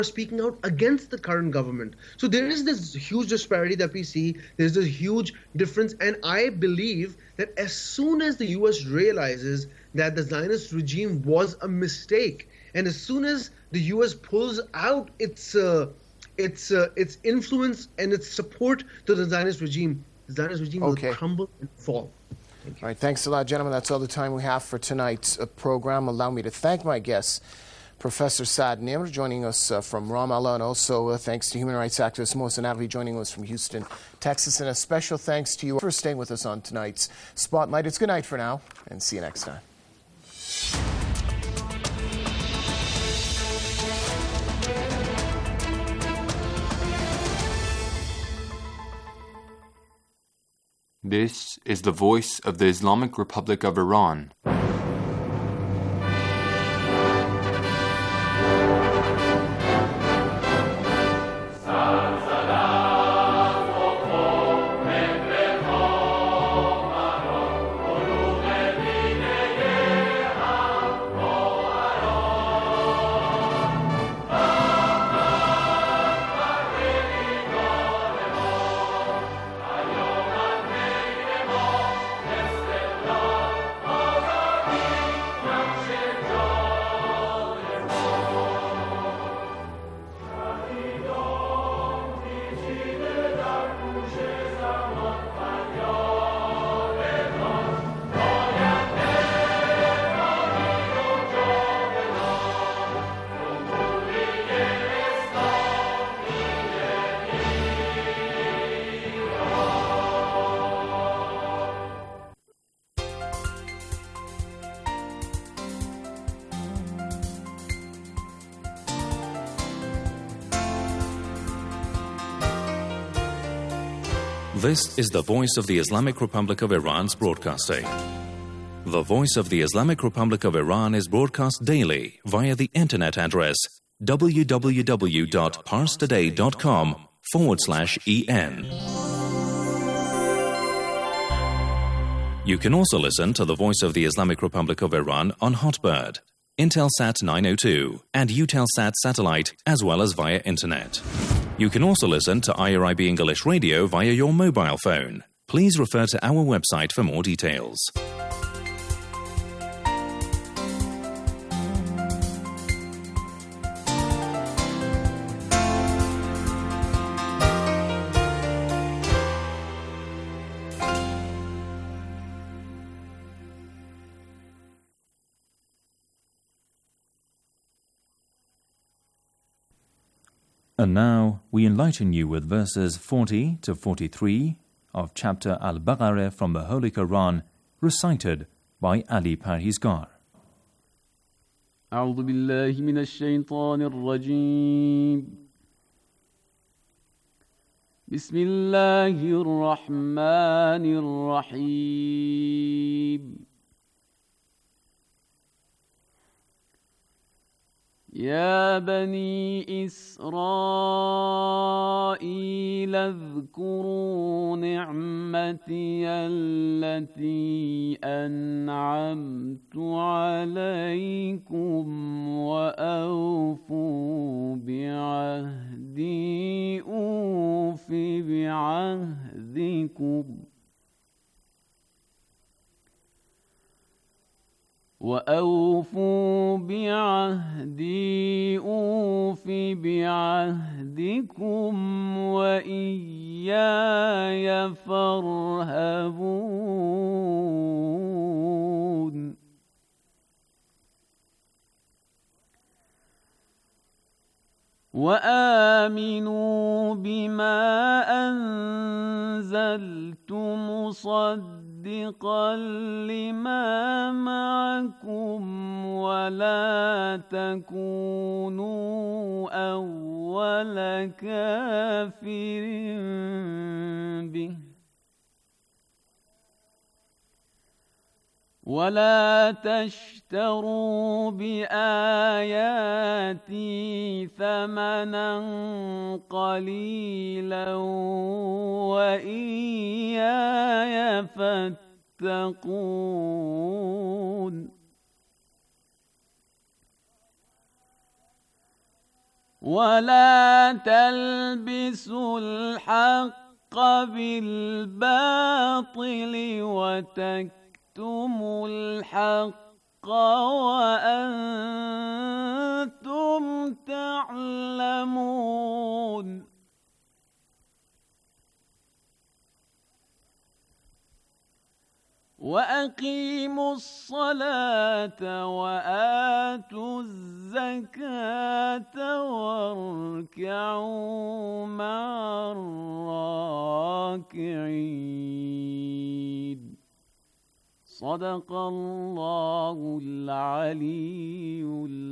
speaking out against the current government. So there is this huge disparity that we see. There's this huge difference. And I believe that as soon as the US realizes that the Zionist regime was a mistake, and as soon as the US pulls out its influence and its support to the Zionist regime will crumble and fall. All right, thanks a lot, gentlemen. That's all the time we have for tonight's program. Allow me to thank my guests, Professor Saad Nimr, joining us from Ramallah, and also thanks to human rights activist Mohsen Naqvi, joining us from Houston, Texas. And a special thanks to you for staying with us on tonight's Spotlight. It's good night for now, and see you next time. This is the voice of the Islamic Republic of Iran. This is the Voice of the Islamic Republic of Iran's broadcasting. The Voice of the Islamic Republic of Iran is broadcast daily via the internet address www.parstoday.com/en. You can also listen to the Voice of the Islamic Republic of Iran on Hotbird, Intelsat 902, and Eutelsat satellite, as well as via internet. You can also listen to IRIB English Radio via your mobile phone. Please refer to our website for more details. And now we enlighten you with verses 40 to 43 of chapter Al-Baqarah from the Holy Quran, recited by Ali Parhizgar. أعوذ بالله من الشيطان الرجيم بسم الله الرحمن الرحيم يا بني إسرائيل اذكروا نعمتي التي أنعمت عليكم وأوفوا بعهدي أوف بعهدكم وأوفوا بعهدي أوف بعهدكم وإياي فارهبون وآمنوا بما أنزلت مصدقا لما معكم ولا تكونوا أول كافر به ولا تشتروا بآياتي ثمنا قليلا وإياي فاتقون ولا تلبسوا الحق بالباطل وتكتموا الحق وأنتم تعلمون وأقيموا الصلاة وآتوا الزكاة واركعوا مع الراكعين صدق الله العلي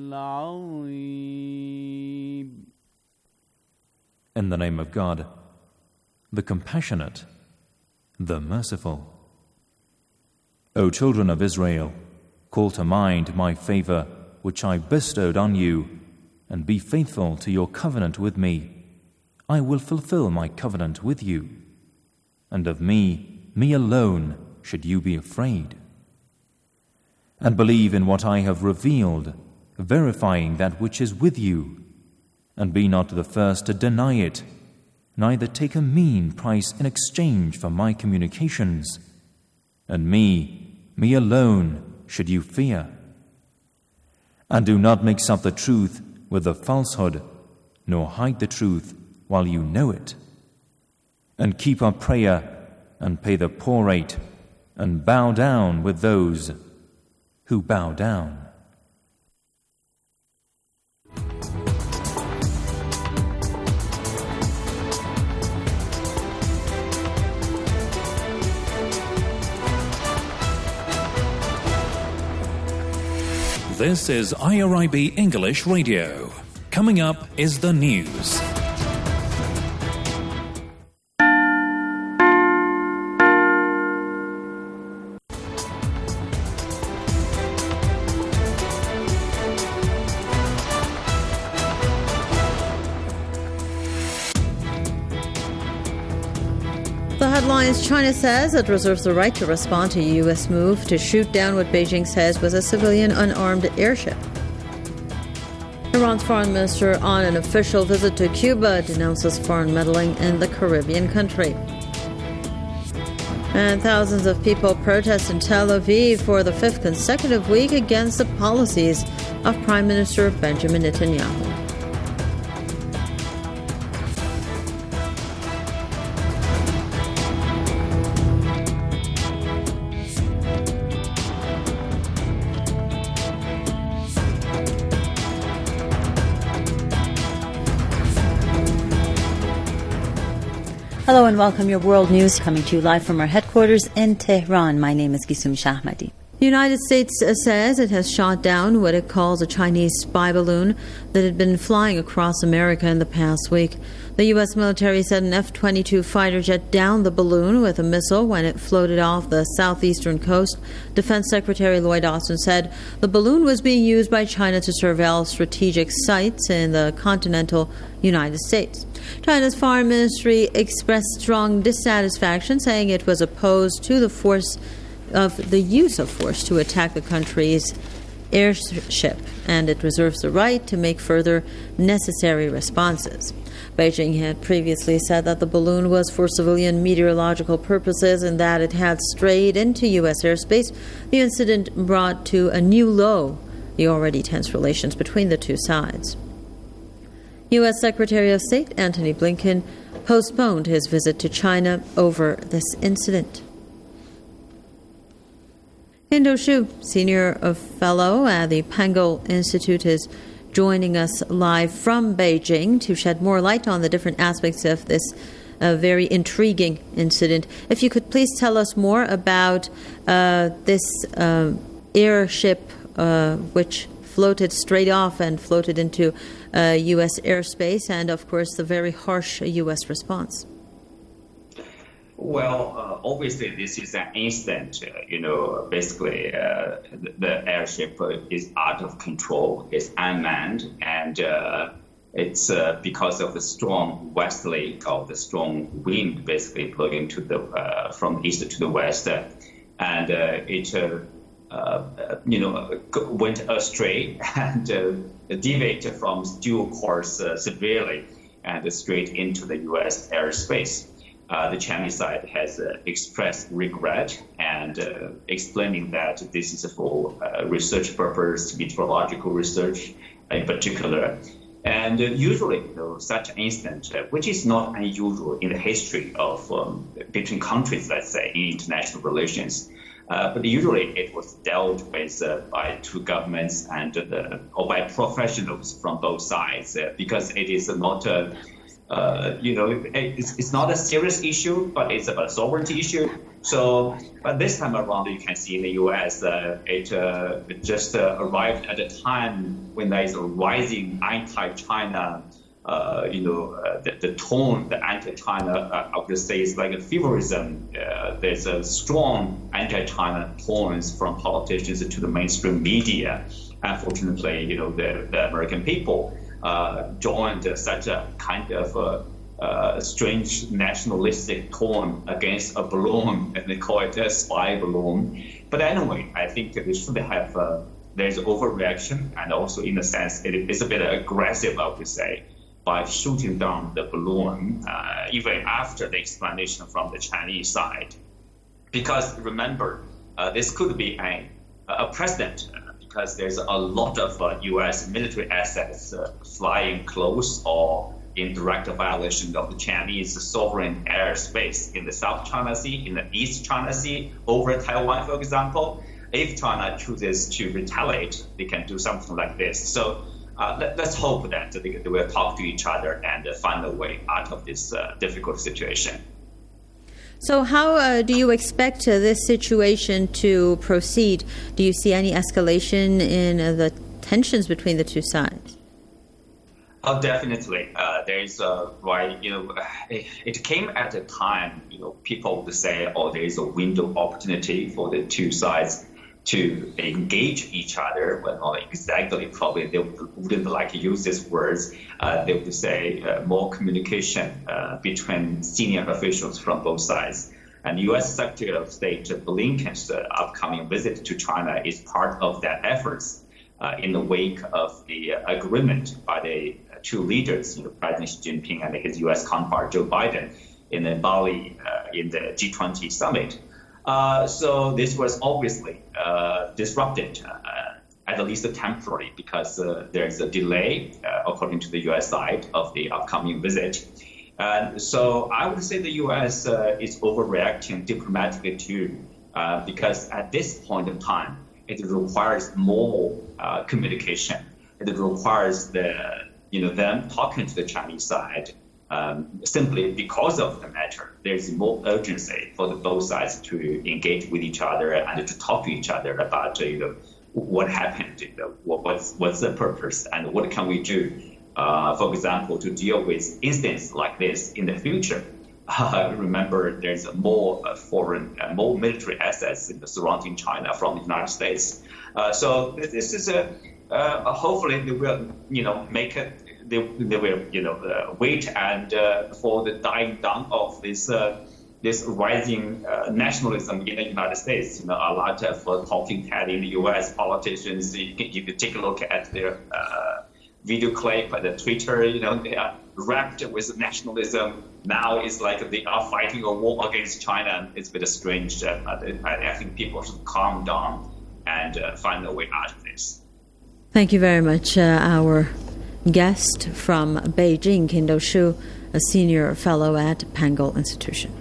العظيم. In the name of God, the Compassionate, the Merciful. O children of Israel, call to mind my favor which I bestowed on you, and be faithful to your covenant with me. I will fulfill my covenant with you. And of me alone should you be afraid. And believe in what I have revealed, verifying that which is with you. And be not the first to deny it, neither take a mean price in exchange for my communications. And me alone should you fear. And do not mix up the truth with the falsehood, nor hide the truth while you know it. And keep up prayer, and pay the poor rate, and bow down with those who bow down. This is IRIB English Radio. Coming up is the news. The headlines: China says it reserves the right to respond to a U.S. move to shoot down what Beijing says was a civilian unarmed airship. Iran's foreign minister on an official visit to Cuba denounces foreign meddling in the Caribbean country. And thousands of people protest in Tel Aviv for the fifth consecutive week against the policies of Prime Minister Benjamin Netanyahu. Hello and welcome. Your world news coming to you live from our headquarters in Tehran. My name is Gisum Shahmadi. The United States says it has shot down what it calls a Chinese spy balloon that had been flying across America in the past week. The U.S. military said an F-22 fighter jet downed the balloon with a missile when it floated off the southeastern coast. Defense Secretary Lloyd Austin said the balloon was being used by China to surveil strategic sites in the continental United States. China's foreign ministry expressed strong dissatisfaction, saying it was opposed to the use of force to attack the country's airship, and it reserves the right to make further necessary responses. Beijing had previously said that the balloon was for civilian meteorological purposes and that it had strayed into U.S. airspace. The incident brought to a new low the already tense relations between the two sides. U.S. Secretary of State Antony Blinken postponed his visit to China over this incident. Indo Xu, Senior Fellow at the Pangal Institute, is joining us live from Beijing to shed more light on the different aspects of this very intriguing incident. If you could please tell us more about this airship which floated straight off and floated into U.S. airspace, and of course the very harsh U.S. response. Well, obviously this is an incident, basically the airship is out of control, it's unmanned, and it's because of the strong westerly or the strong wind basically blowing from east to the west, and it went astray and deviated from due course severely and straight into the U.S. airspace. The Chinese side has expressed regret and explaining that this is for research purpose, meteorological research in particular. And usually, such an incident, which is not unusual in the history of between countries, let's say, in international relations, but usually it was dealt with by two governments and or by professionals from both sides, because it is not it's not a serious issue, but it's about a sovereignty issue. So, but this time around, you can see in the U.S., it just arrived at a time when there is a rising anti-China, the tone, the anti-China, I would say, is like a feverism. There's a strong anti-China tones from politicians to the mainstream media. Unfortunately, the American people joined such a kind of strange nationalistic tone against a balloon, and they call it a spy balloon. But anyway, I think they should have, there's overreaction, and also in a sense, it is a bit aggressive, I would say, by shooting down the balloon, even after the explanation from the Chinese side. Because remember, this could be a precedent, because there's a lot of U.S. military assets flying close or in direct violation of the Chinese sovereign airspace in the South China Sea, in the East China Sea, over Taiwan, for example. If China chooses to retaliate, they can do something like this. So let's hope that they will talk to each other and find a way out of this difficult situation. So how do you expect this situation to proceed? Do you see any escalation in the tensions between the two sides? Oh, definitely. There's it came at a time, people would say, there is a window of opportunity for the two sides to engage each other. Well, not exactly, probably they wouldn't like to use these words. They would say more communication between senior officials from both sides. And U.S. Secretary of State Blinken's upcoming visit to China is part of that efforts in the wake of the agreement by the two leaders, President Xi Jinping and his U.S. counterpart Joe Biden in Bali in the G20 summit. So this was obviously disrupted, at least temporarily, because there's a delay, according to the U.S. side, of the upcoming visit. And so I would say the U.S. is overreacting diplomatically too, because at this point in time, it requires more communication. It requires them talking to the Chinese side. Simply because of the matter, there's more urgency for both sides to engage with each other and to talk to each other about what happened, what's the purpose, and what can we do, for example, to deal with incidents like this in the future. Remember, there's more more military assets surrounding China from the United States. So this is hopefully they will make it. They will wait and for the dying down of this rising nationalism in the United States. A lot of talking head in the U.S. politicians. If you take a look at their video clip at the Twitter, they are wrapped with nationalism. Now it's like they are fighting a war against China. It's a bit strange. I think people should calm down and find a way out of this. Thank you very much. Our guest from Beijing, Qin Shu, a senior fellow at Pangal Institution.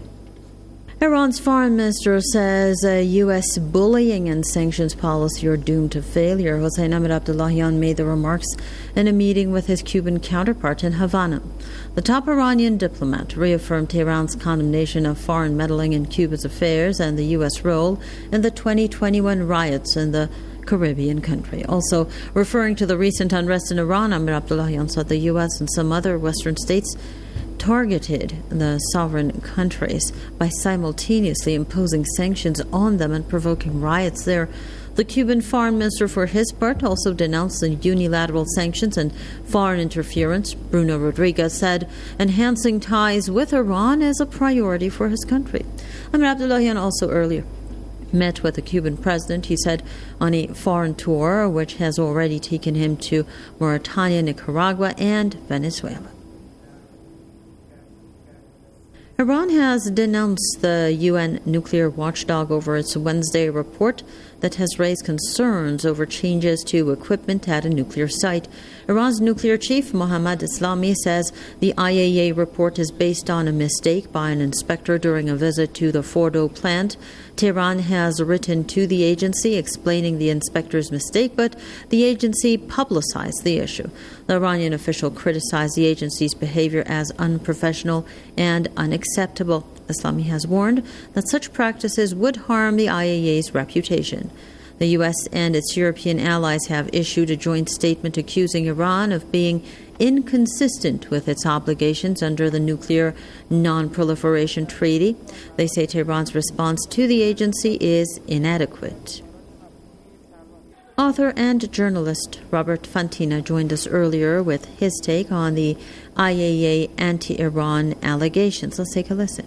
Iran's foreign minister says U.S. bullying and sanctions policy are doomed to failure. Hossein Amir-Abdollahian made the remarks in a meeting with his Cuban counterpart in Havana. The top Iranian diplomat reaffirmed Tehran's condemnation of foreign meddling in Cuba's affairs and the U.S. role in the 2021 riots in the Caribbean country. Also, referring to the recent unrest in Iran, Amir-Abdollahian said the U.S. and some other Western states targeted the sovereign countries by simultaneously imposing sanctions on them and provoking riots there. The Cuban foreign minister, for his part, also denounced the unilateral sanctions and foreign interference. Bruno Rodriguez said enhancing ties with Iran is a priority for his country. Amir-Abdollahian also earlier met with the Cuban president, he said, on a foreign tour which has already taken him to Mauritania, Nicaragua, and Venezuela. Iran has denounced the UN nuclear watchdog over its Wednesday report that has raised concerns over changes to equipment at a nuclear site. Iran's nuclear chief, Mohammad Islami, says the IAEA report is based on a mistake by an inspector during a visit to the Fordo plant. Tehran has written to the agency explaining the inspector's mistake, but the agency publicized the issue. The Iranian official criticized the agency's behavior as unprofessional and unacceptable. Islami has warned that such practices would harm the IAEA's reputation. The U.S. and its European allies have issued a joint statement accusing Iran of being inconsistent with its obligations under the Nuclear Non-Proliferation Treaty. They say Tehran's response to the agency is inadequate. Author and journalist Robert Fantina joined us earlier with his take on the IAEA anti-Iran allegations. Let's take a listen.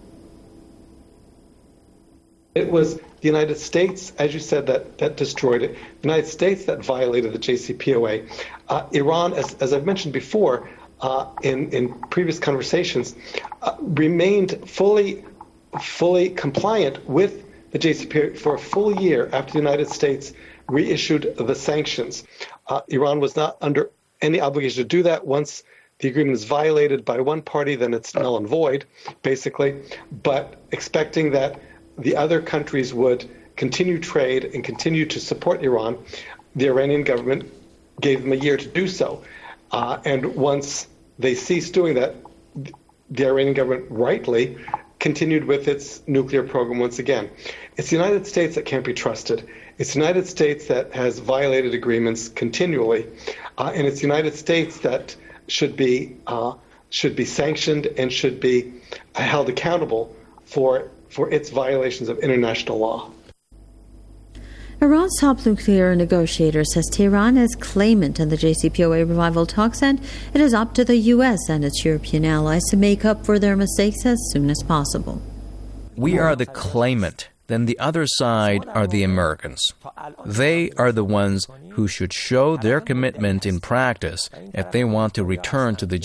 It was the United States, as you said, that destroyed it. The United States that violated the JCPOA. Iran, as I've mentioned before in previous conversations, remained fully compliant with the JCPOA for a full year after the United States reissued the sanctions. Iran was not under any obligation to do that. Once the agreement is violated by one party, then it's null and void, basically. But expecting that the other countries would continue trade and continue to support Iran, the Iranian government gave them a year to do so. And once they ceased doing that, the Iranian government rightly continued with its nuclear program once again. It's the United States that can't be trusted. It's the United States that has violated agreements continually. And it's the United States that should be sanctioned and should be held accountable for its violations of international law. Iran's top nuclear negotiator says Tehran is claimant in the JCPOA revival talks, and it is up to the U.S. and its European allies to make up for their mistakes as soon as possible. We are the claimant. Then the other side are the Americans. They are the ones who should show their commitment in practice if they want to return to the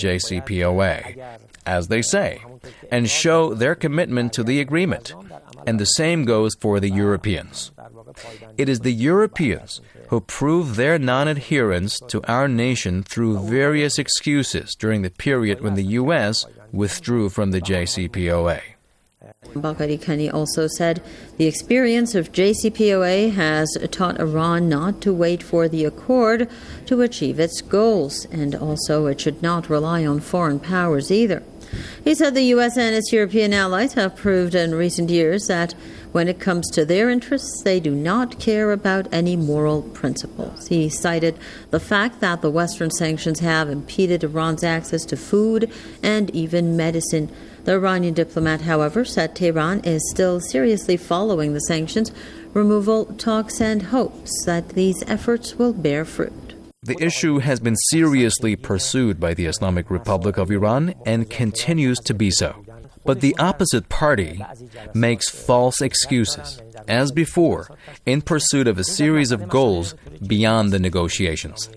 JCPOA, as they say, and show their commitment to the agreement. And the same goes for the Europeans. It is the Europeans who prove their non-adherence to our nation through various excuses during the period when the U.S. withdrew from the JCPOA. Bagheri Kani also said the experience of JCPOA has taught Iran not to wait for the accord to achieve its goals, and also it should not rely on foreign powers either. He said the U.S. and its European allies have proved in recent years that when it comes to their interests, they do not care about any moral principles. He cited the fact that the Western sanctions have impeded Iran's access to food and even medicine. The Iranian diplomat, however, said Tehran is still seriously following the sanctions removal talks and hopes that these efforts will bear fruit. The issue has been seriously pursued by the Islamic Republic of Iran and continues to be so. But the opposite party makes false excuses, as before, in pursuit of a series of goals beyond the negotiations.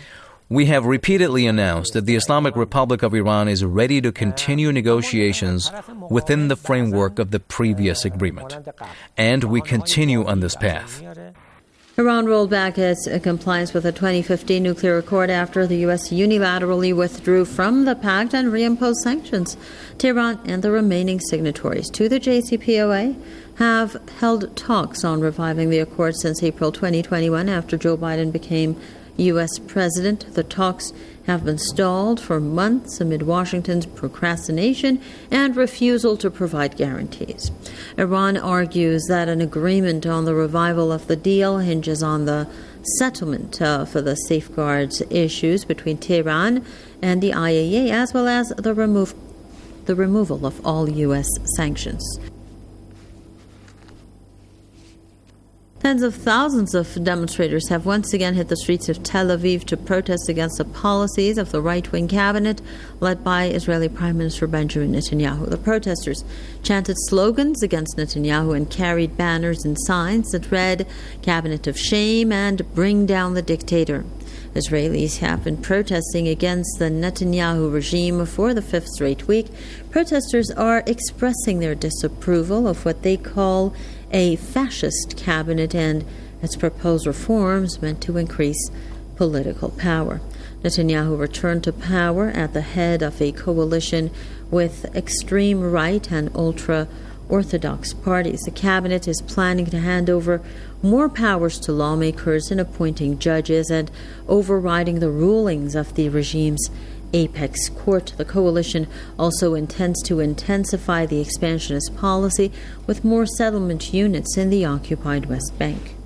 We have repeatedly announced that the Islamic Republic of Iran is ready to continue negotiations within the framework of the previous agreement, and we continue on this path. Iran rolled back its compliance with the 2015 nuclear accord after the U.S. unilaterally withdrew from the pact and reimposed sanctions. Tehran and the remaining signatories to the JCPOA have held talks on reviving the accord since April 2021 after Joe Biden became U.S. president. The talks have been stalled for months amid Washington's procrastination and refusal to provide guarantees. Iran argues that an agreement on the revival of the deal hinges on the settlement for the safeguards issues between Tehran and the IAEA, as well as the removal of all U.S. sanctions. Tens of thousands of demonstrators have once again hit the streets of Tel Aviv to protest against the policies of the right-wing cabinet led by Israeli Prime Minister Benjamin Netanyahu. The protesters chanted slogans against Netanyahu and carried banners and signs that read, "Cabinet of Shame" and "Bring down the Dictator." Israelis have been protesting against the Netanyahu regime for the fifth straight week. Protesters are expressing their disapproval of what they call a fascist cabinet and its proposed reforms meant to increase political power. Netanyahu returned to power at the head of a coalition with extreme right and ultra-Orthodox parties. The cabinet is planning to hand over more powers to lawmakers in appointing judges and overriding the rulings of the regime's apex court. The coalition also intends to intensify the expansionist policy with more settlement units in the occupied West Bank.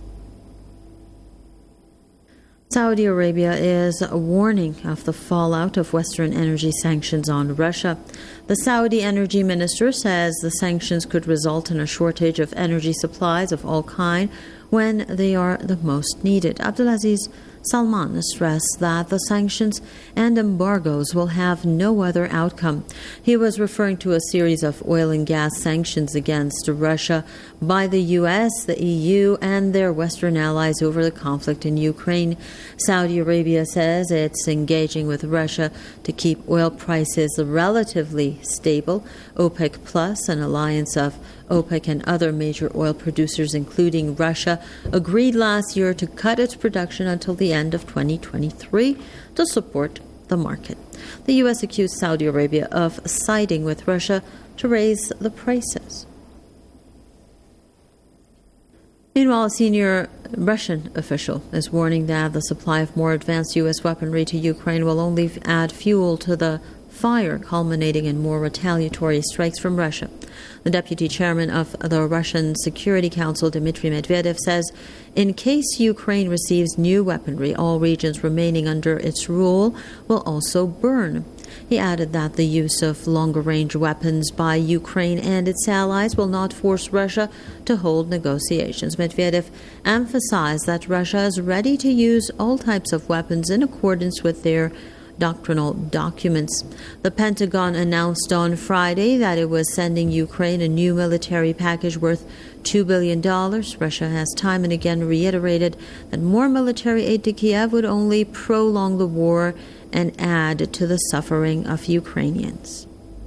Saudi Arabia is warning of the fallout of Western energy sanctions on Russia. The Saudi energy minister says the sanctions could result in a shortage of energy supplies of all kinds when they are the most needed. Abdulaziz Salman stressed that the sanctions and embargoes will have no other outcome. He was referring to a series of oil and gas sanctions against Russia by the U.S., the EU, and their Western allies over the conflict in Ukraine. Saudi Arabia says it's engaging with Russia to keep oil prices relatively stable. OPEC Plus, an alliance of OPEC and other major oil producers, including Russia, agreed last year to cut its production until the end of 2023 to support the market. The U.S. accused Saudi Arabia of siding with Russia to raise the prices. Meanwhile, a senior Russian official is warning that the supply of more advanced U.S. weaponry to Ukraine will only add fuel to the fire, culminating in more retaliatory strikes from Russia. The deputy chairman of the Russian Security Council, Dmitry Medvedev, says in case Ukraine receives new weaponry, all regions remaining under its rule will also burn. He added that the use of longer-range weapons by Ukraine and its allies will not force Russia to hold negotiations. Medvedev emphasized that Russia is ready to use all types of weapons in accordance with their doctrinal documents. The Pentagon announced on Friday that it was sending Ukraine a new military package worth $2 billion. Russia has time and again reiterated that more military aid to Kiev would only prolong the war and add to the suffering of Ukrainians.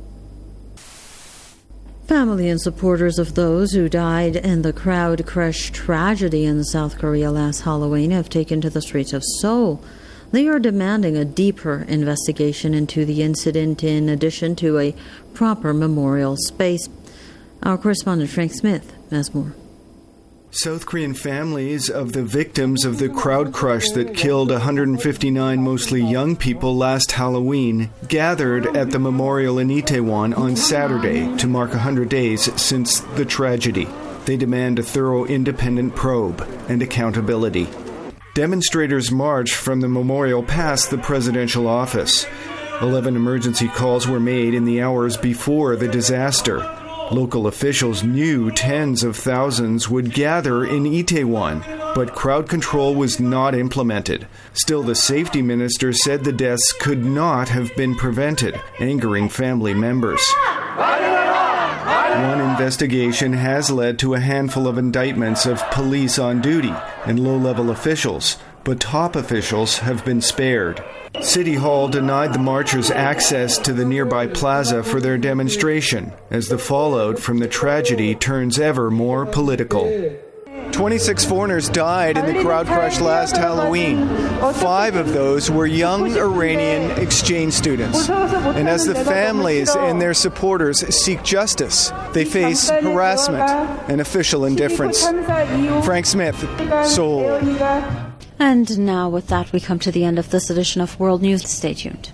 Family and supporters of those who died in the crowd crush tragedy in South Korea last Halloween have taken to the streets of Seoul. They are demanding a deeper investigation into the incident in addition to a proper memorial space. Our correspondent Frank Smith has more. South Korean families of the victims of the crowd crush that killed 159 mostly young people last Halloween gathered at the memorial in Itaewon on Saturday to mark 100 days since the tragedy. They demand a thorough independent probe and accountability. Demonstrators marched from the memorial past the presidential office. 11 emergency calls were made in the hours before the disaster. Local officials knew tens of thousands would gather in Itaewon, but crowd control was not implemented. Still, the safety minister said the deaths could not have been prevented, angering family members. One investigation has led to a handful of indictments of police on duty and low-level officials, but top officials have been spared. City Hall denied the marchers access to the nearby plaza for their demonstration, as the fallout from the tragedy turns ever more political. 26 foreigners died in the crowd crush last Halloween. 5 of those were young Iranian exchange students. And as the families and their supporters seek justice, they face harassment and official indifference. Frank Smith, Seoul. And now with that, we come to the end of this edition of World News. Stay tuned.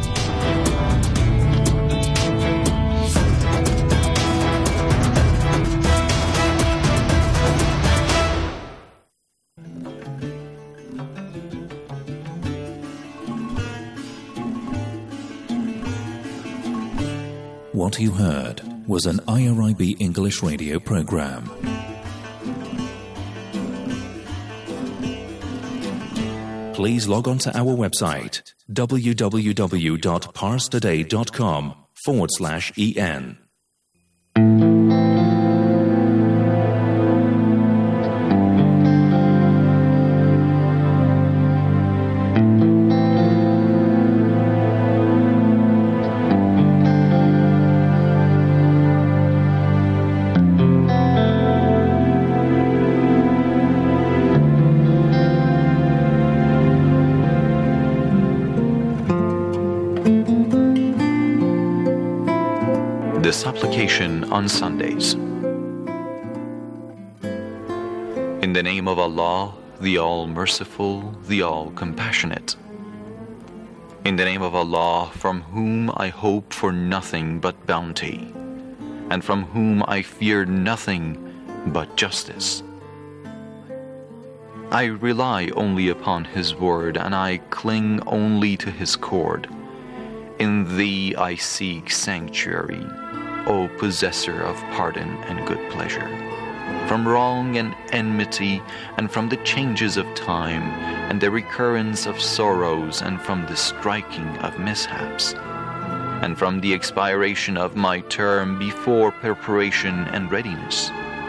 What you heard was an IRIB English radio program. please log on to our website www.parstoday.com/en. The supplication on Sundays. In the name of Allah, the All-Merciful, the All-Compassionate. In the name of Allah, from whom I hope for nothing but bounty, and from whom I fear nothing but justice. I rely only upon His word, and I cling only to His cord. In Thee I seek sanctuary, O possessor of pardon and good pleasure, from wrong and enmity, and from the changes of time, and the recurrence of sorrows, and from the striking of mishaps, and from the expiration of my term before preparation and readiness.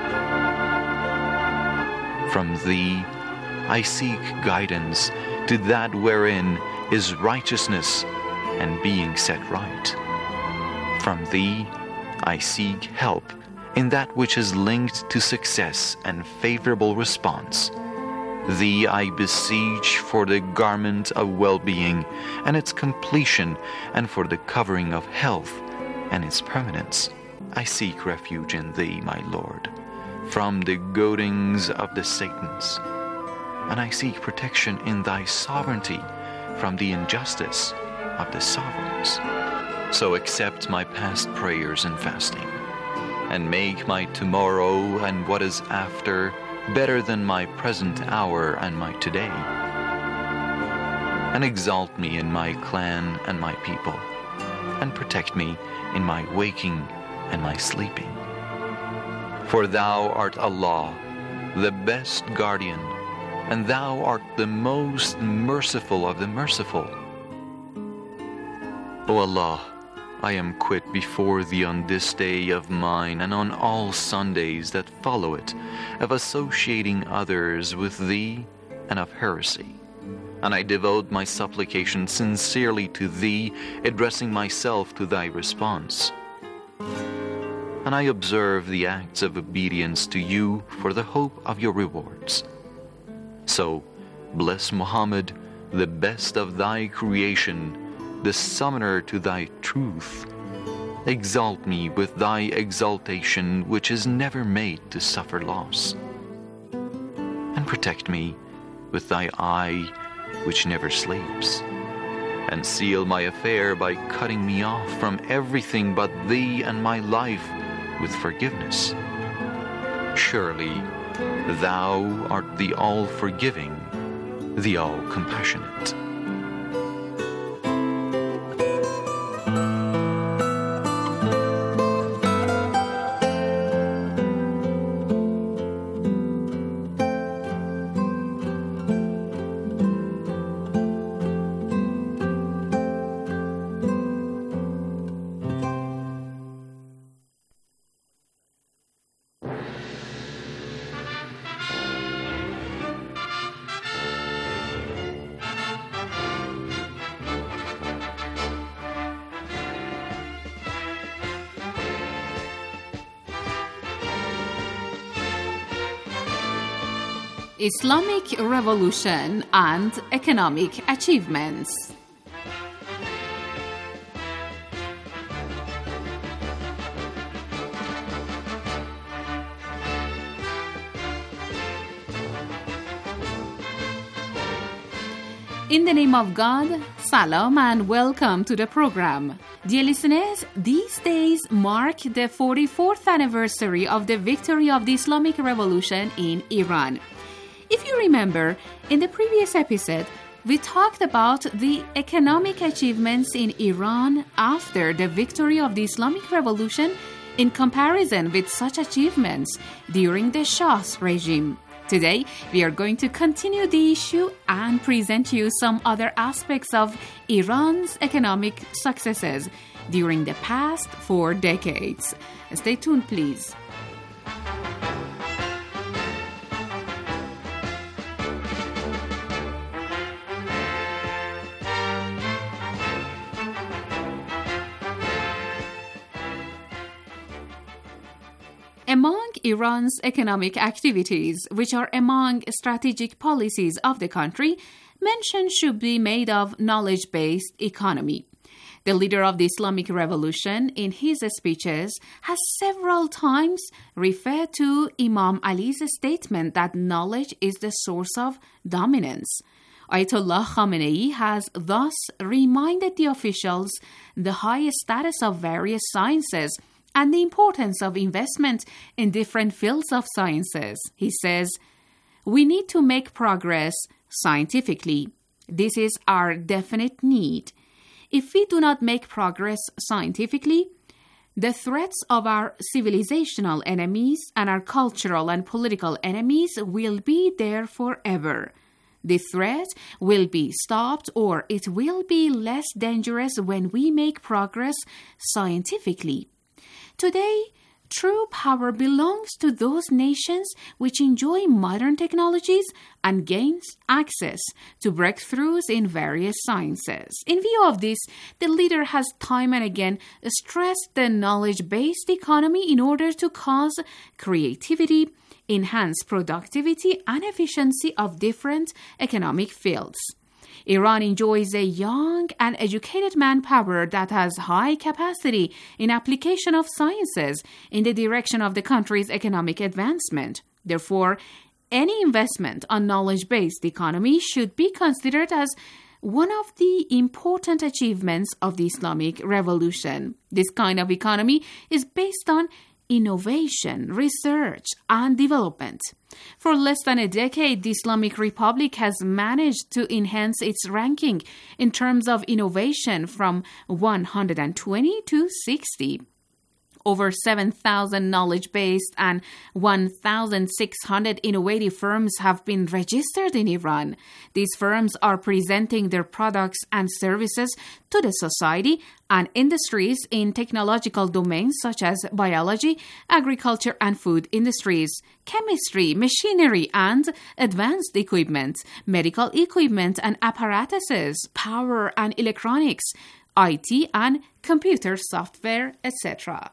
From Thee I seek guidance to that wherein is righteousness and being set right. From Thee I seek help in that which is linked to success and favorable response. Thee I beseech for the garment of well-being and its completion, and for the covering of health and its permanence. I seek refuge in Thee, my Lord, from the goadings of the Satans, and I seek protection in Thy sovereignty from the injustice of the sovereigns. So accept my past prayers and fasting, and make my tomorrow and what is after better than my present hour and my today. And exalt me in my clan and my people, and protect me in my waking and my sleeping. For Thou art Allah, the best guardian, and Thou art the most merciful of the merciful. O Allah, I am quit before Thee on this day of mine, and on all Sundays that follow it, of associating others with Thee and of heresy. And I devote my supplication sincerely to Thee, addressing myself to Thy response. And I observe the acts of obedience to You for the hope of Your rewards. So, bless Muhammad, the best of Thy creation, the summoner to Thy truth. Exalt me with Thy exaltation, which is never made to suffer loss. And protect me with Thy eye, which never sleeps. And seal my affair by cutting me off from everything but Thee and my life with forgiveness. Surely Thou art the all-forgiving, the all-compassionate. Islamic Revolution and Economic Achievements. In the name of God, Salam and welcome to the program. Dear listeners, these days mark the 44th anniversary of the victory of the Islamic Revolution in Iran. If you remember, in the previous episode, we talked about the economic achievements in Iran after the victory of the Islamic Revolution in comparison with such achievements during the Shah's regime. Today, we are going to continue the issue and present you some other aspects of Iran's economic successes during the past 4 decades. Stay tuned, please. Among Iran's economic activities, which are among strategic policies of the country, mention should be made of knowledge-based economy. The leader of the Islamic Revolution, in his speeches, has several times referred to Imam Ali's statement that knowledge is the source of dominance. Ayatollah Khamenei has thus reminded the officials the high status of various sciences and the importance of investment in different fields of sciences. He says, "We need to make progress scientifically. This is our definite need. If we do not make progress scientifically, the threats of our civilizational enemies and our cultural and political enemies will be there forever. The threat will be stopped, or it will be less dangerous when we make progress scientifically. Today, true power belongs to those nations which enjoy modern technologies and gains access to breakthroughs in various sciences." In view of this, the leader has time and again stressed the knowledge-based economy in order to cause creativity, enhance productivity and efficiency of different economic fields. Iran enjoys a young and educated manpower that has high capacity in application of sciences in the direction of the country's economic advancement. Therefore, any investment on knowledge-based economy should be considered as one of the important achievements of the Islamic Revolution. This kind of economy is based on innovation, research, and development. For less than a decade, the Islamic Republic has managed to enhance its ranking in terms of innovation from 120 to 60. Over 7,000 knowledge-based and 1,600 innovative firms have been registered in Iran. These firms are presenting their products and services to the society and industries in technological domains such as biology, agriculture and food industries, chemistry, machinery and advanced equipment, medical equipment and apparatuses, power and electronics, IT and computer software, etc.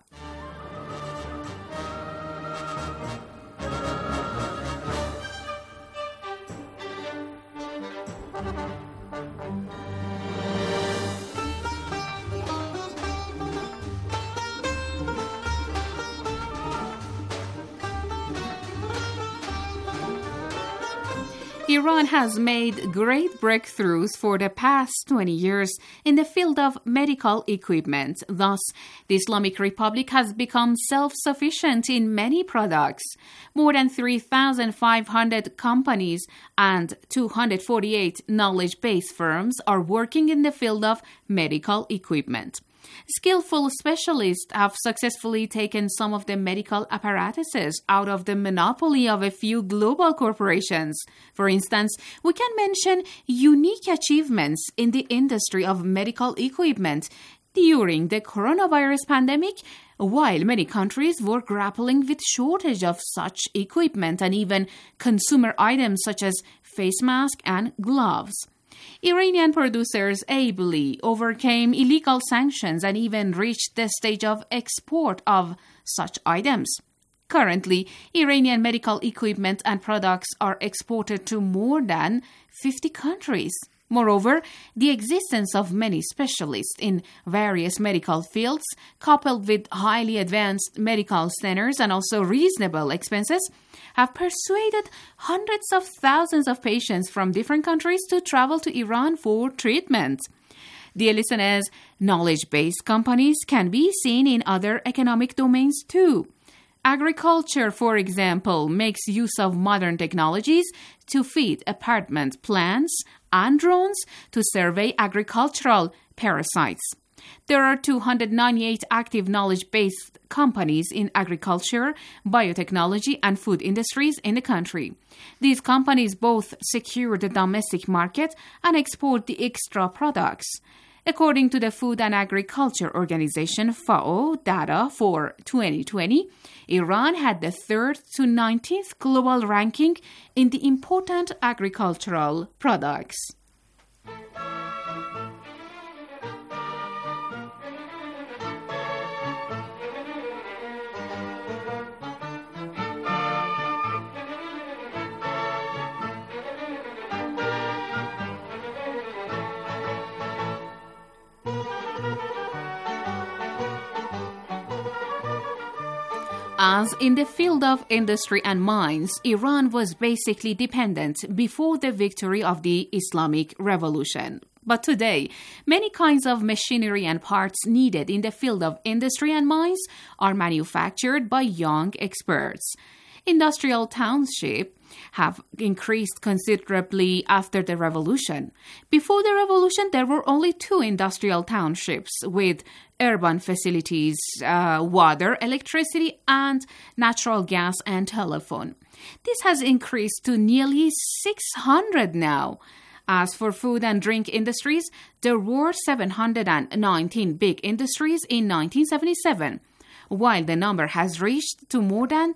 Iran has made great breakthroughs for the past 20 years in the field of medical equipment. Thus, the Islamic Republic has become self-sufficient in many products. More than 3,500 companies and 248 knowledge-based firms are working in the field of medical equipment. Skillful specialists have successfully taken some of the medical apparatuses out of the monopoly of a few global corporations. For instance, we can mention unique achievements in the industry of medical equipment during the coronavirus pandemic, while many countries were grappling with shortage of such equipment and even consumer items such as face masks and gloves. Iranian producers ably overcame illegal sanctions and even reached the stage of export of such items. Currently, Iranian medical equipment and products are exported to more than 50 countries. Moreover, the existence of many specialists in various medical fields, coupled with highly advanced medical centers and also reasonable expenses, have persuaded hundreds of thousands of patients from different countries to travel to Iran for treatment. Dear listeners, knowledge-based companies can be seen in other economic domains too. Agriculture, for example, makes use of modern technologies to feed apartment plants and drones to survey agricultural parasites. There are 298 active knowledge-based companies in agriculture, biotechnology, and food industries in the country. These companies both secure the domestic market and export the extra products. According to the Food and Agriculture Organization FAO data for 2020, Iran had the 3rd to 19th global ranking in the important agricultural products. As in the field of industry and mines, Iran was basically dependent before the victory of the Islamic Revolution. But today, many kinds of machinery and parts needed in the field of industry and mines are manufactured by young experts. Industrial townships have increased considerably after the revolution. Before the revolution, there were only 2 industrial townships with urban facilities, water, electricity, and natural gas and telephone. This has increased to nearly 600 now. As for food and drink industries, there were 719 big industries in 1977, while the number has reached to more than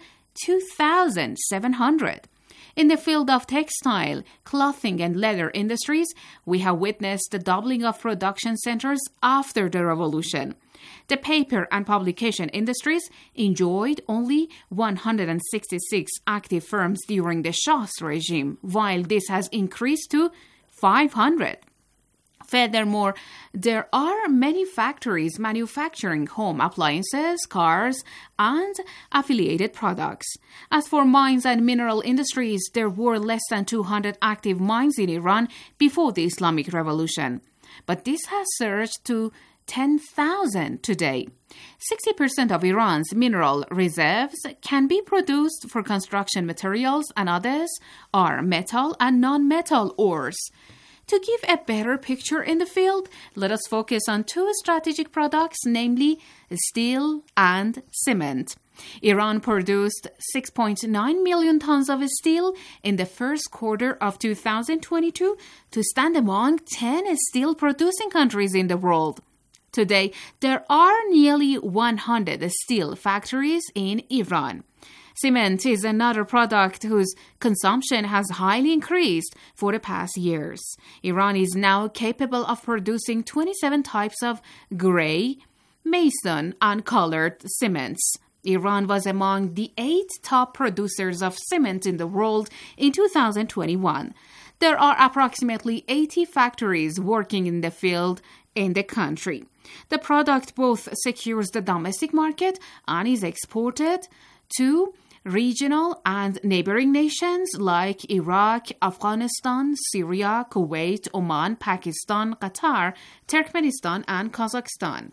2,700. In the field of textile, clothing, and leather industries, we have witnessed the doubling of production centers after the revolution. The paper and publication industries enjoyed only 166 active firms during the Shah's regime, while this has increased to 500. Furthermore, there are many factories manufacturing home appliances, cars, and affiliated products. As for mines and mineral industries, there were less than 200 active mines in Iran before the Islamic Revolution. But this has surged to 10,000 today. 60% of Iran's mineral reserves can be produced for construction materials, and others are metal and non-metal ores. To give a better picture in the field, let us focus on 2 strategic products, namely steel and cement. Iran produced 6.9 million tons of steel in the first quarter of 2022 to stand among 10 steel-producing countries in the world. Today, there are nearly 100 steel factories in Iran. Cement is another product whose consumption has highly increased for the past years. Iran is now capable of producing 27 types of gray, mason, and colored cements. Iran was among the 8 top producers of cement in the world in 2021. There are approximately 80 factories working in the field in the country. The product both secures the domestic market and is exported to regional and neighboring nations like Iraq, Afghanistan, Syria, Kuwait, Oman, Pakistan, Qatar, Turkmenistan, and Kazakhstan.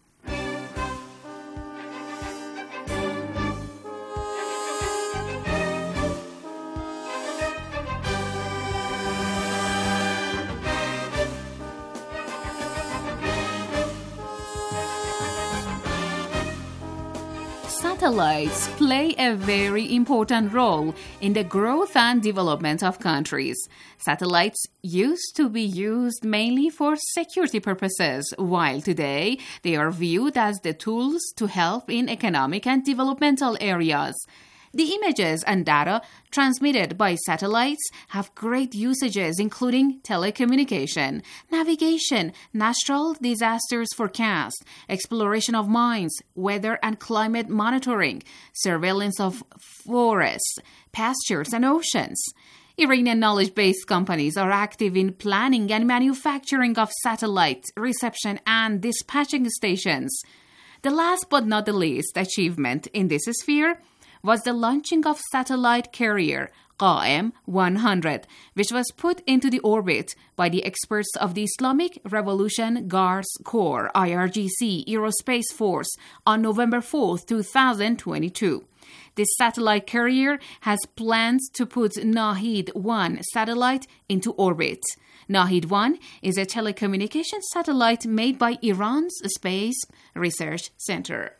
Satellites play a very important role in the growth and development of countries. Satellites used to be used mainly for security purposes, while today they are viewed as the tools to help in economic and developmental areas. The images and data transmitted by satellites have great usages, including telecommunication, navigation, natural disasters forecast, exploration of mines, weather and climate monitoring, surveillance of forests, pastures, and oceans. Iranian knowledge-based companies are active in planning and manufacturing of satellite reception and dispatching stations. The last but not the least achievement in this sphere was the launching of satellite carrier Qa'em 100, which was put into the orbit by the experts of the Islamic Revolution Guards Corps IRGC Aerospace Force on November 4, 2022. This satellite carrier has plans to put Nahid 1 satellite into orbit. Nahid-1 is a telecommunications satellite made by Iran's Space Research Center.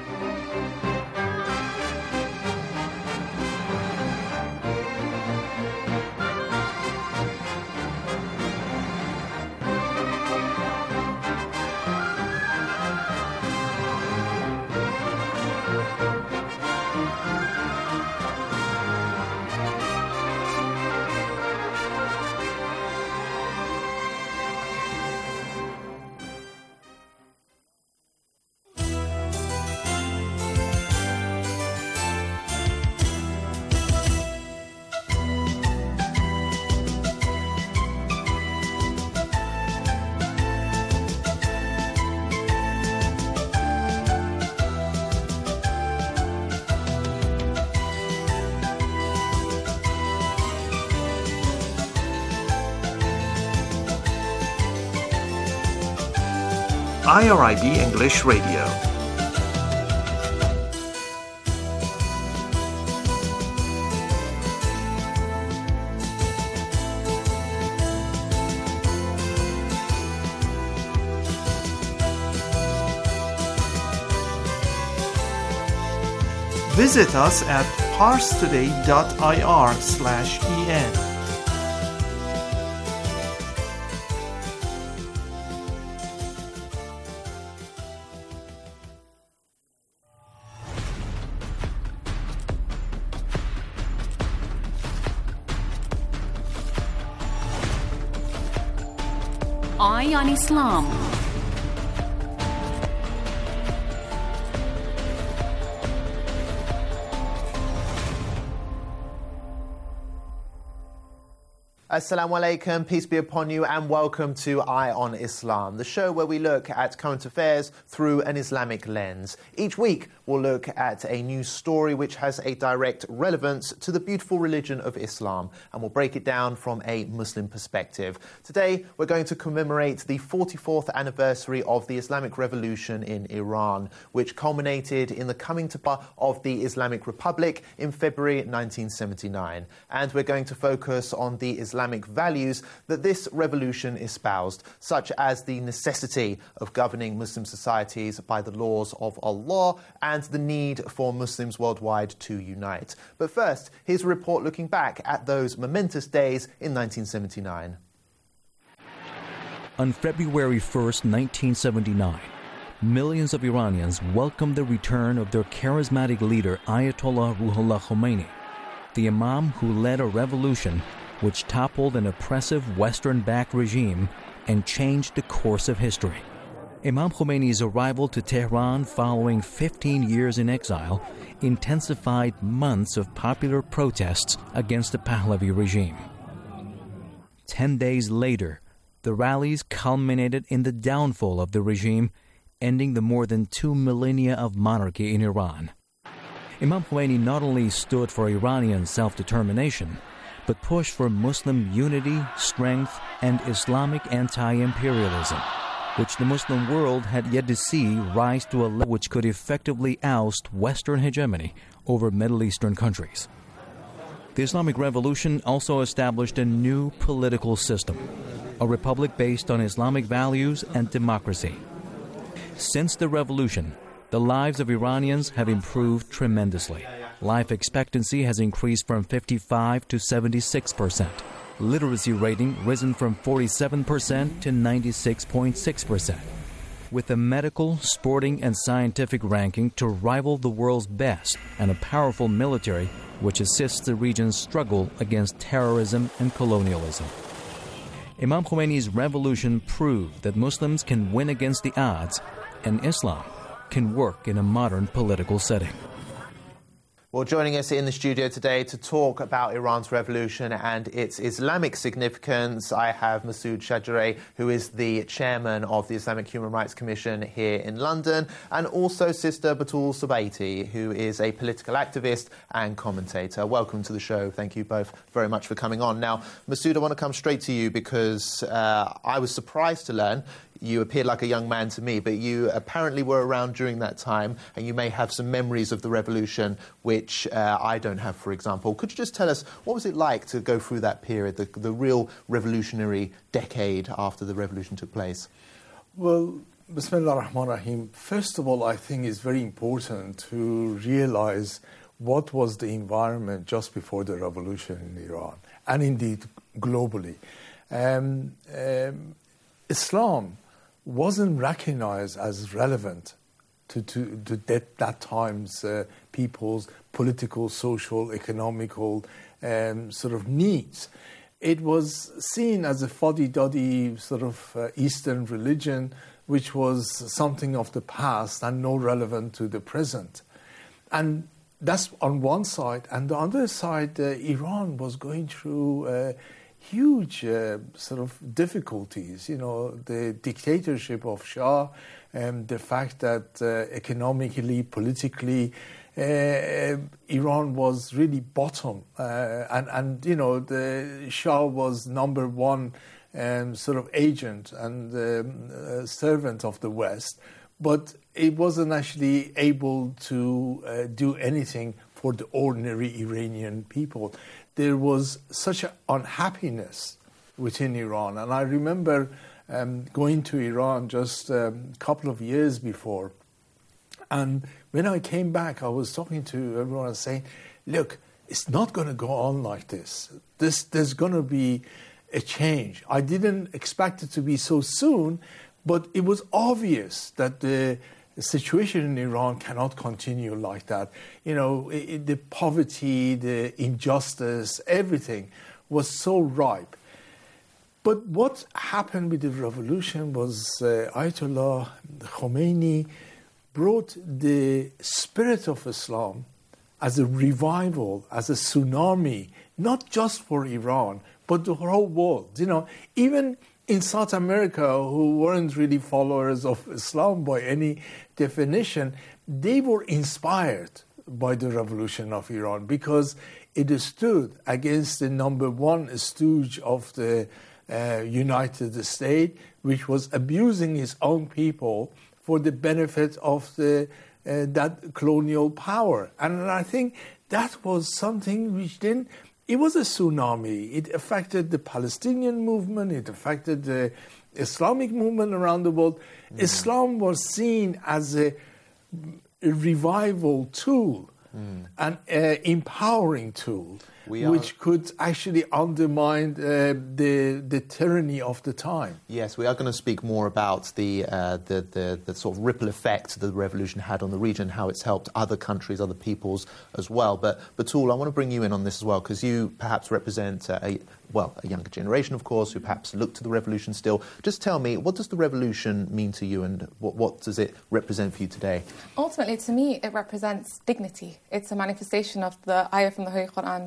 IRIB English Radio. Visit us at parstoday.ir/en. Eye on Islam. Assalamu alaikum, peace be upon you, and welcome to Eye on Islam, the show where we look at current affairs through an Islamic lens. Each week we'll look at a news story which has a direct relevance to the beautiful religion of Islam, and we'll break it down from a Muslim perspective. Today we're going to commemorate the 44th anniversary of the Islamic Revolution in Iran, which culminated in the coming to power of the Islamic Republic in February 1979. And we're going to focus on the Islamic values that this revolution espoused, such as the necessity of governing Muslim societies by the laws of Allah and the need for Muslims worldwide to unite. But first, here's a report looking back at those momentous days in 1979. On February 1st, 1979, millions of Iranians welcomed the return of their charismatic leader Ayatollah Ruhollah Khomeini, the Imam who led a revolution which toppled an oppressive Western-backed regime and changed the course of history. Imam Khomeini's arrival to Tehran following 15 years in exile intensified months of popular protests against the Pahlavi regime. 10 days later, the rallies culminated in the downfall of the regime, ending the more than 2 millennia of monarchy in Iran. Imam Khomeini not only stood for Iranian self-determination, but pushed for Muslim unity, strength, and Islamic anti-imperialism, which the Muslim world had yet to see rise to a level which could effectively oust Western hegemony over Middle Eastern countries. The Islamic Revolution also established a new political system, a republic based on Islamic values and democracy. Since the revolution, the lives of Iranians have improved tremendously. Life expectancy has increased from 55 to 76%. Literacy rating risen from 47% to 96.6%. With a medical, sporting, and scientific ranking to rival the world's best, and a powerful military which assists the region's struggle against terrorism and colonialism. Imam Khomeini's revolution proved that Muslims can win against the odds, and Islam can work in a modern political setting. Well, joining us in the studio today to talk about Iran's revolution and its Islamic significance, I have Masood Shajari, who is the chairman of the Islamic Human Rights Commission here in London, and also Sister Batul Subaiti, who is a political activist and commentator. Welcome to the show. Thank you both very much for coming on. Now, Masood, I want to come straight to you because I was surprised to learn You appeared like a young man to me, but you apparently were around during that time, and you may have some memories of the revolution, which I don't have, for example. Could you just tell us, what was it like to go through that period, the real revolutionary decade after the revolution took place? Well, Bismillah ar-Rahman ar-Rahim. First of all, I think it's very important to realize what was the environment just before the revolution in Iran, and indeed globally. Islam wasn't recognized as relevant to that time's people's political, social, economical sort of needs. It was seen as a fuddy-duddy sort of Eastern religion, which was something of the past and no relevant to the present. And that's on one side. And the other side, Iran was going through huge sort of difficulties. You know, the dictatorship of Shah, the fact that economically, politically, Iran was really bottom. And you know, the Shah was number one sort of agent and servant of the West. But it wasn't actually able to do anything for the ordinary Iranian people. There was such an unhappiness within Iran. And I remember going to Iran just a couple of years before. And when I came back, I was talking to everyone and saying, look, it's not going to go on like this. There's going to be a change. I didn't expect it to be so soon, but it was obvious that the situation in Iran cannot continue like that. You know, the poverty, the injustice, everything was so ripe. But what happened with the revolution was Ayatollah Khomeini brought the spirit of Islam as a revival, as a tsunami, not just for Iran, but the whole world. You know, even in South America, who weren't really followers of Islam by any definition, they were inspired by the revolution of Iran because it stood against the number one stooge of the United States, which was abusing his own people for the benefit of that colonial power. And I think that was something which then, it was a tsunami. It affected the Palestinian movement. It affected the Islamic movement around the world. Islam was seen as a revival tool, an empowering tool, which could actually undermine the tyranny of the time. Yes, we are going to speak more about the sort of ripple effect that the revolution had on the region, how it's helped other countries, other peoples as well. But Batul, I want to bring you in on this as well, because you perhaps represent a younger generation, of course, who perhaps look to the revolution still. Just tell me, what does the revolution mean to you, and what does it represent for you today? Ultimately, to me, it represents dignity. It's a manifestation of the ayah from the Holy Quran,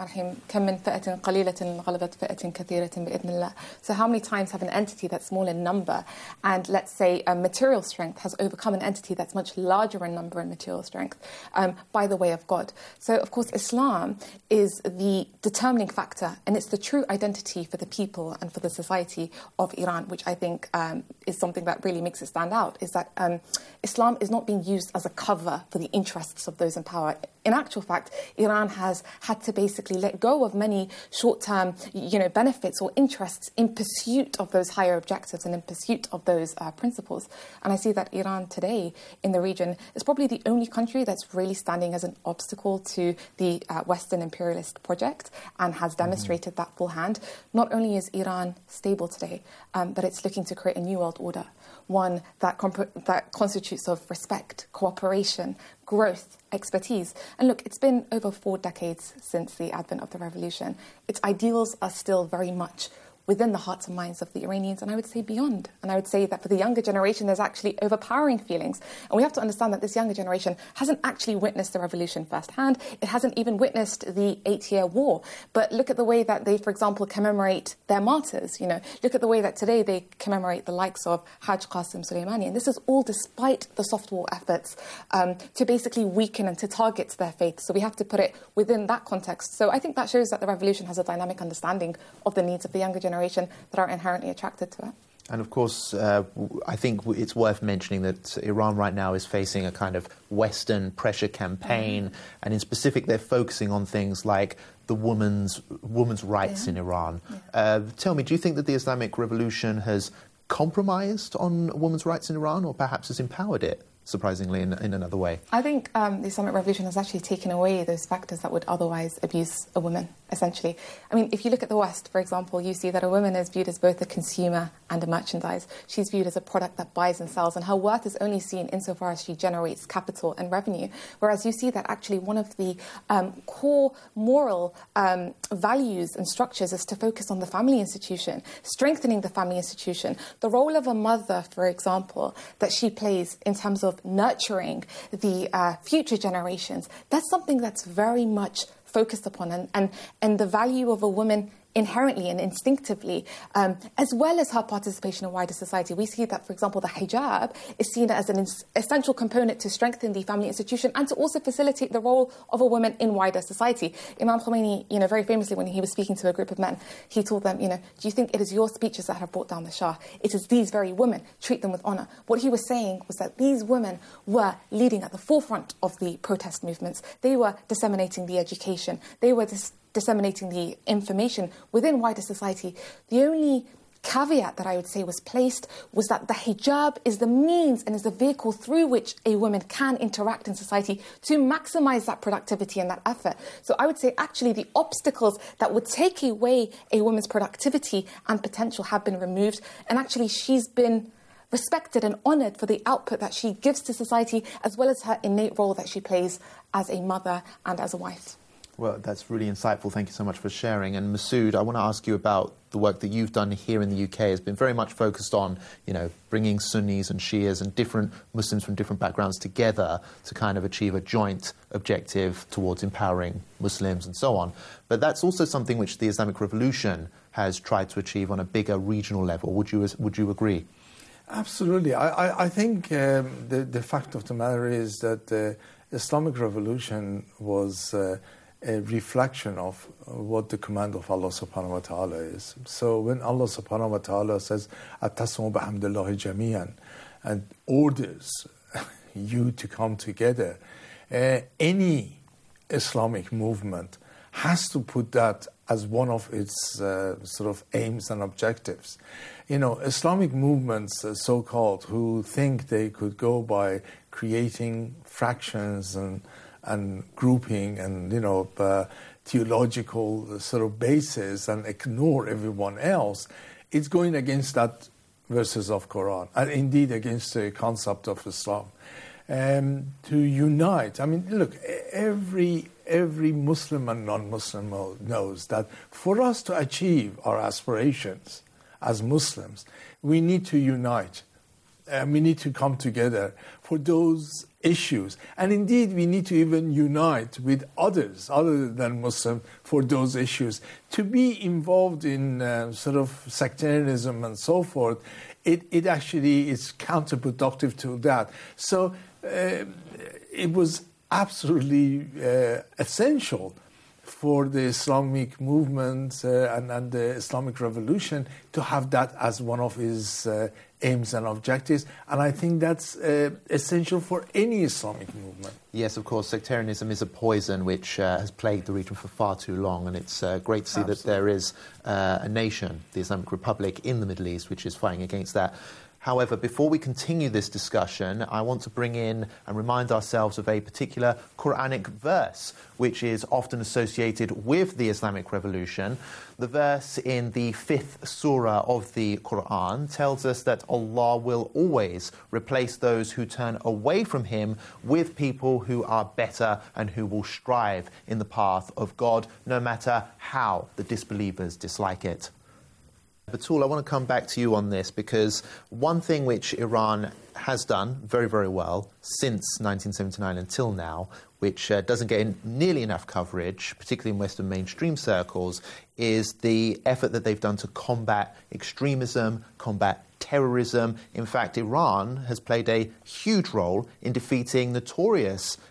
So how many times have an entity that's small in number and, let's say, material strength has overcome an entity that's much larger in number and material strength by the way of God? So, of course, Islam is the determining factor, and it's the true identity for the people and for the society of Iran, which I think is something that really makes it stand out, is that Islam is not being used as a cover for the interests of those in power. In actual fact, Iran has had to basically let go of many short-term, benefits or interests in pursuit of those higher objectives and in pursuit of those principles. And I see that Iran today in the region is probably the only country that's really standing as an obstacle to the Western imperialist project and has demonstrated that full hand. Not only is Iran stable today, but it's looking to create a new world order, one that constitutes of respect, cooperation, growth, expertise. And look, it's been over 4 decades since the advent of the revolution. Its ideals are still very much within the hearts and minds of the Iranians, and I would say beyond. And I would say that for the younger generation, there's actually overpowering feelings. And we have to understand that this younger generation hasn't actually witnessed the revolution firsthand. It hasn't even witnessed the 8-year war. But look at the way that they, for example, commemorate their martyrs. Look at the way that today they commemorate the likes of Haj Qasim Soleimani. And this is all despite the soft war efforts to basically weaken and to target their faith. So we have to put it within that context. So I think that shows that the revolution has a dynamic understanding of the needs of the younger generation that are inherently attracted to it. And of course, I think it's worth mentioning that Iran right now is facing a kind of Western pressure campaign, and in specific, they're focusing on things like the woman's rights in Iran. Tell me, do you think that the Islamic Revolution has compromised on women's rights in Iran, or perhaps has empowered it, surprisingly, in another way? I think the Islamic Revolution has actually taken away those factors that would otherwise abuse a woman, essentially. I mean, if you look at the West, for example, you see that a woman is viewed as both a consumer and a merchandise. She's viewed as a product that buys and sells, and her worth is only seen insofar as she generates capital and revenue. Whereas you see that actually one of the core moral values and structures is to focus on the family institution, strengthening the family institution. The role of a mother, for example, that she plays in terms of nurturing the future generations, that's something that's very much focused upon, and the value of a woman inherently and instinctively, as well as her participation in wider society. We see that, for example, the hijab is seen as an essential component to strengthen the family institution and to also facilitate the role of a woman in wider society. Imam Khomeini, very famously, when he was speaking to a group of men, he told them, do you think it is your speeches that have brought down the Shah? It is these very women. Treat them with honor. What he was saying was that these women were leading at the forefront of the protest movements. They were disseminating the education. They were disseminating the information within wider society. The only caveat that I would say was placed was that the hijab is the means and is the vehicle through which a woman can interact in society to maximize that productivity and that effort. So I would say actually the obstacles that would take away a woman's productivity and potential have been removed, and actually she's been respected and honoured for the output that she gives to society, as well as her innate role that she plays as a mother and as a wife. Well, that's really insightful. Thank you so much for sharing. And Masood, I want to ask you about the work that you've done here in the UK. Has been very much focused on, bringing Sunnis and Shias and different Muslims from different backgrounds together to kind of achieve a joint objective towards empowering Muslims and so on. But that's also something which the Islamic Revolution has tried to achieve on a bigger regional level. Would you agree? Absolutely. I think the fact of the matter is that the Islamic Revolution was a reflection of what the command of Allah subhanahu wa ta'ala is. So when Allah subhanahu wa ta'ala says, "At-tasmu bihamdillahi jami'an," and orders you to come together, any Islamic movement has to put that as one of its sort of aims and objectives. Islamic movements, so-called, who think they could go by creating fractions and grouping and theological sort of basis and ignore everyone else, it's going against that verses of Quran and indeed against the concept of Islam. To unite, I mean, look, every Muslim and non-Muslim knows that for us to achieve our aspirations as Muslims, we need to unite. We need to come together for those issues. And indeed, we need to even unite with others other than Muslim for those issues. To be involved in sort of sectarianism and so forth, it actually is counterproductive to that. So it was absolutely essential for the Islamic movement and the Islamic Revolution to have that as one of its aims and objectives. And I think that's essential for any Islamic movement. Yes, of course, sectarianism is a poison which has plagued the region for far too long, and it's great to see that there is a nation, the Islamic Republic, in the Middle East, which is fighting against that. However, before we continue this discussion, I want to bring in and remind ourselves of a particular Quranic verse, which is often associated with the Islamic Revolution. The verse in the 5th surah of the Quran tells us that Allah will always replace those who turn away from Him with people who are better and who will strive in the path of God, no matter how the disbelievers dislike it. Batul, I want to come back to you on this, because one thing which Iran has done very, very well since 1979 until now, which doesn't get nearly enough coverage, particularly in Western mainstream circles, is the effort that they've done to combat extremism, combat terrorism. In fact, Iran has played a huge role in defeating notorious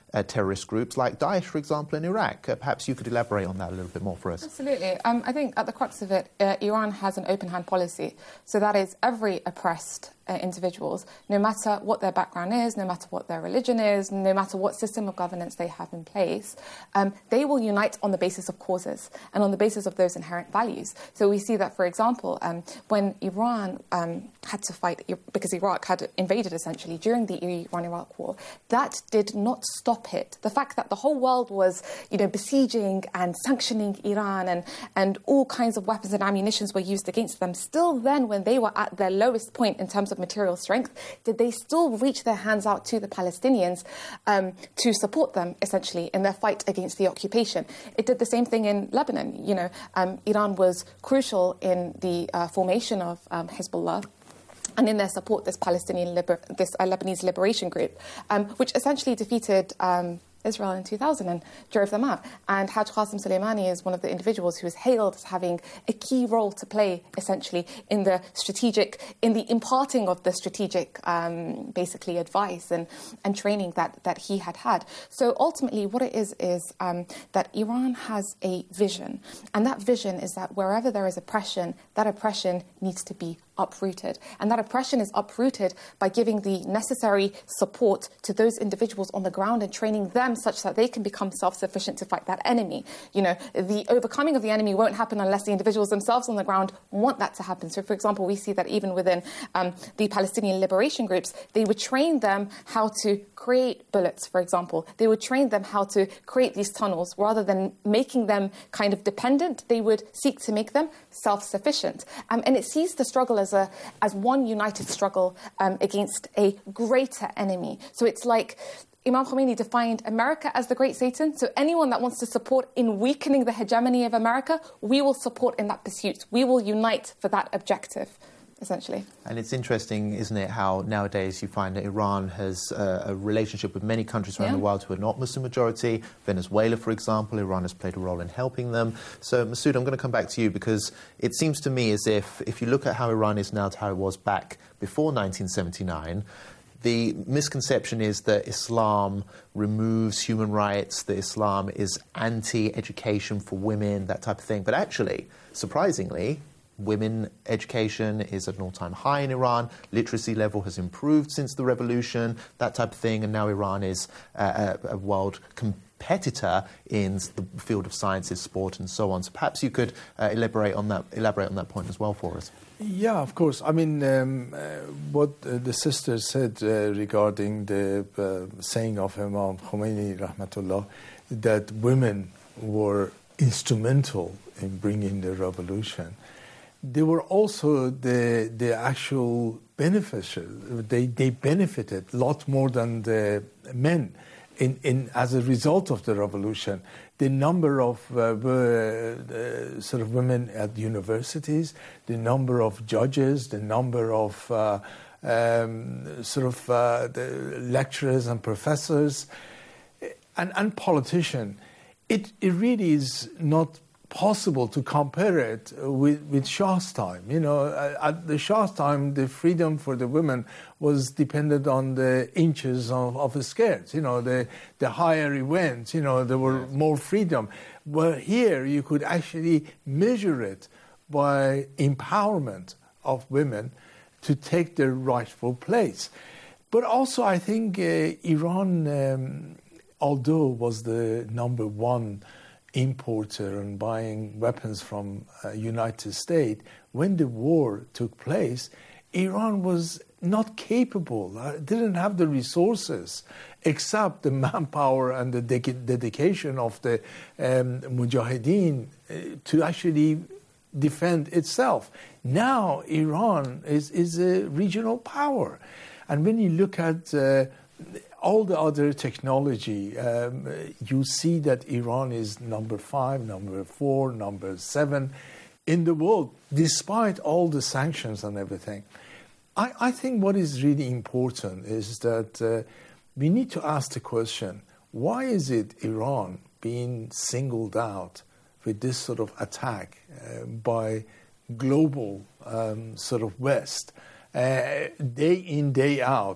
terrorist groups like Daesh, for example, in Iraq. Perhaps you could elaborate on that a little bit more for us. Absolutely. I think at the crux of it, Iran has an open hand policy. So that is every oppressed individuals, no matter what their background is, no matter what their religion is, no matter what system of governance they have in place, they will unite on the basis of causes and on the basis of those inherent values. So we see that, for example, when Iran had to fight, because Iraq had invaded essentially during the Iran-Iraq war, that did not stop it. The fact that the whole world was, besieging and sanctioning Iran and all kinds of weapons and ammunitions were used against them, still then, when they were at their lowest point in terms of material strength, did they still reach their hands out to the Palestinians to support them, essentially, in their fight against the occupation. It did the same thing in Lebanon. Iran was crucial in the formation of Hezbollah, and in their support, this Lebanese Liberation Group, which essentially defeated Israel in 2000 and drove them out. And Haj Qasem Soleimani is one of the individuals who is hailed as having a key role to play, essentially, in the imparting of the strategic, basically, advice and training that he had. So ultimately, what it is that Iran has a vision. And that vision is that wherever there is oppression, that oppression needs to be uprooted. And that oppression is uprooted by giving the necessary support to those individuals on the ground and training them such that they can become self-sufficient to fight that enemy. The overcoming of the enemy won't happen unless the individuals themselves on the ground want that to happen. So, for example, we see that even within the Palestinian liberation groups, they would train them how to create bullets, for example. They would train them how to create these tunnels. Rather than making them kind of dependent, they would seek to make them self-sufficient. And it sees the struggle as one united struggle against a greater enemy. So it's like Imam Khomeini defined America as the great Satan. So anyone that wants to support in weakening the hegemony of America, we will support in that pursuit. We will unite for that objective, essentially. And it's interesting, isn't it, how nowadays you find that Iran has a relationship with many countries around the world who are not Muslim majority. Venezuela, for example, Iran has played a role in helping them. So, Masood, I'm going to come back to you because it seems to me as if you look at how Iran is now to how it was back before 1979, the misconception is that Islam removes human rights, that Islam is anti-education for women, that type of thing. But actually, surprisingly, women education is at an all-time high in Iran. Literacy level has improved since the revolution, that type of thing. And now Iran is a world competitor in the field of sciences, sport, and so on. So perhaps you could elaborate on that point as well for us. Yeah, of course. I mean, what the sister said regarding the saying of Imam Khomeini, rahmatullah, that women were instrumental in bringing the revolution. They were also the actual beneficiaries. They benefited a lot more than the men as a result of the revolution. The number of sort of women at universities, the number of judges, the number of the lecturers and professors and politicians, it really is not possible to compare it with Shah's time. At the Shah's time, the freedom for the women was dependent on the inches of the skirts. The higher it went, there were more freedom. Well, here you could actually measure it by empowerment of women to take their rightful place. But also, I think Iran, although was the number one importer and buying weapons from United States, when the war took place, Iran was not capable, didn't have the resources, except the manpower and the dedication of the Mujahideen to actually defend itself. Now Iran is a regional power. And when you look at all the other technology, you see that Iran is number 5, number 4, number 7 in the world, despite all the sanctions and everything. I think what is really important is that we need to ask the question, why is it Iran being singled out with this sort of attack by global sort of West, day in, day out?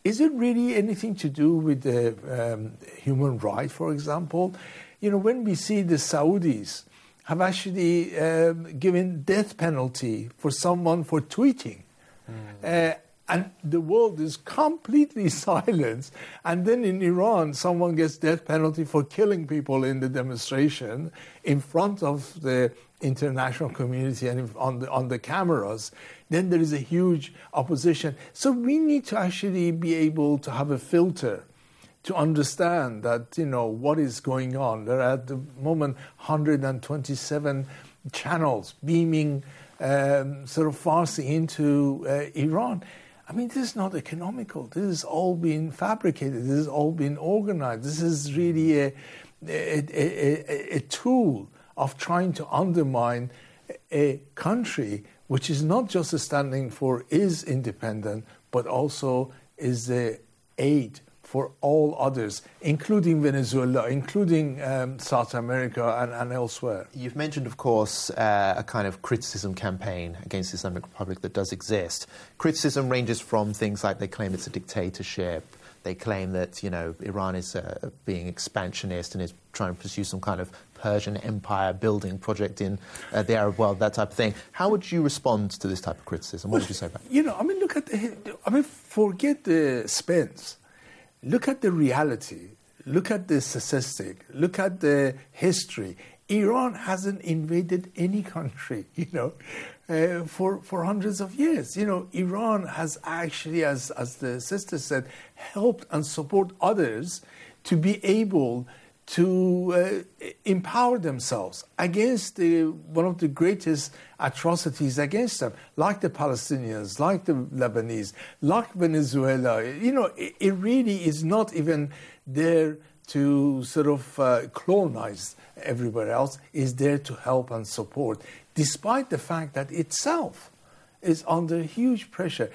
Is it really anything to do with the human right, for example? When we see the Saudis have actually given death penalty for someone for tweeting, and the world is completely silent. And then in Iran, someone gets death penalty for killing people in the demonstration in front of the international community and on the cameras. Then there is a huge opposition. So we need to actually be able to have a filter to understand that, what is going on. There are at the moment 127 channels beaming sort of Farsi into Iran. I mean, this is not economical. This has all been fabricated. This has all been organized. This is really a tool of trying to undermine a country which is not just standing for is independent, but also is the aid for all others, including Venezuela, including South America and elsewhere. You've mentioned, of course, a kind of criticism campaign against the Islamic Republic that does exist. Criticism ranges from things like they claim it's a dictatorship. They claim that, Iran is being expansionist and is trying to pursue some kind of Persian empire building project in the Arab world, that type of thing. How would you respond to this type of criticism? What would you say about it? Forget the spins. Look at the reality. Look at the statistic. Look at the history. Iran hasn't invaded any country, for hundreds of years. Iran has actually, as the sister said, helped and support others to be able to empower themselves against one of the greatest atrocities against them, like the Palestinians, like the Lebanese, like Venezuela. It really is not even there to sort of colonize everywhere else. Is there to help and support, despite the fact that itself is under huge pressure,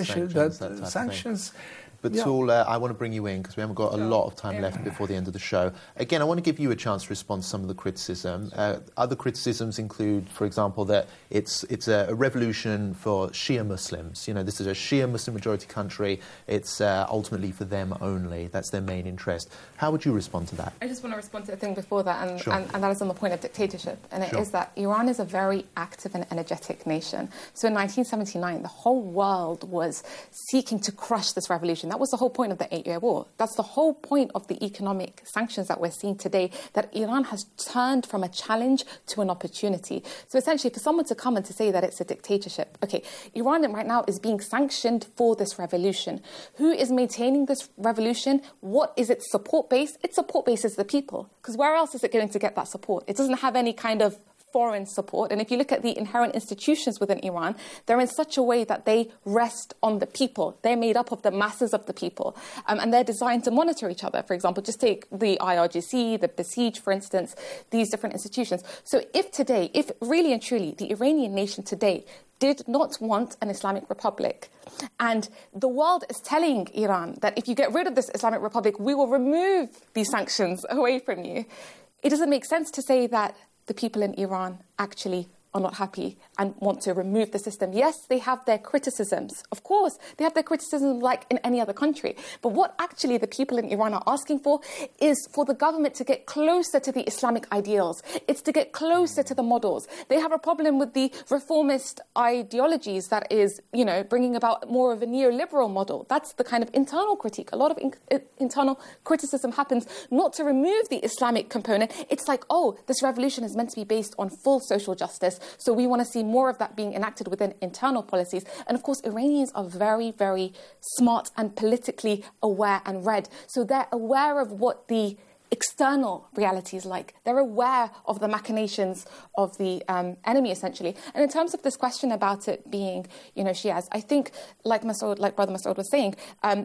sanctions. But Tool, I want to bring you in because we haven't got a lot of time left before the end of the show. Again, I want to give you a chance to respond to some of the criticism. Other criticisms include, for example, that it's a revolution for Shia Muslims. This is a Shia Muslim majority country. It's ultimately for them only. That's their main interest. How would you respond to that? I just want to respond to the thing before that, and that is on the point of dictatorship. And it is that Iran is a very active and energetic nation. So in 1979, the whole world was seeking to crush this revolution. That was the whole point of the 8-year war. That's the whole point of the economic sanctions that we're seeing today, that Iran has turned from a challenge to an opportunity. So essentially, for someone to come and to say that it's a dictatorship, okay, Iran right now is being sanctioned for this revolution. Who is maintaining this revolution? What is its support base? Its support base is the people. Because where else is it going to get that support? It doesn't have any kind of foreign support. And if you look at the inherent institutions within Iran, they're in such a way that they rest on the people. They're made up of the masses of the people. And they're designed to monitor each other. For example, just take the IRGC, the Basij, for instance, these different institutions. So if really and truly the Iranian nation today did not want an Islamic Republic, and the world is telling Iran that if you get rid of this Islamic Republic, we will remove these sanctions away from you, it doesn't make sense to say that the people in Iran actually are not happy and want to remove the system. Yes, they have their criticisms. Of course, they have their criticisms like in any other country. But what actually the people in Iran are asking for is for the government to get closer to the Islamic ideals. It's to get closer to the models. They have a problem with the reformist ideologies that is, bringing about more of a neoliberal model. That's the kind of internal critique. A lot of internal criticism happens not to remove the Islamic component. It's like, this revolution is meant to be based on full social justice. So we want to see more of that being enacted within internal policies. And of course, Iranians are very, very smart and politically aware and read. So they're aware of what the external reality is like. They're aware of the machinations of the enemy, essentially. And in terms of this question about it being, Shias, I think, like Brother Masoud was saying,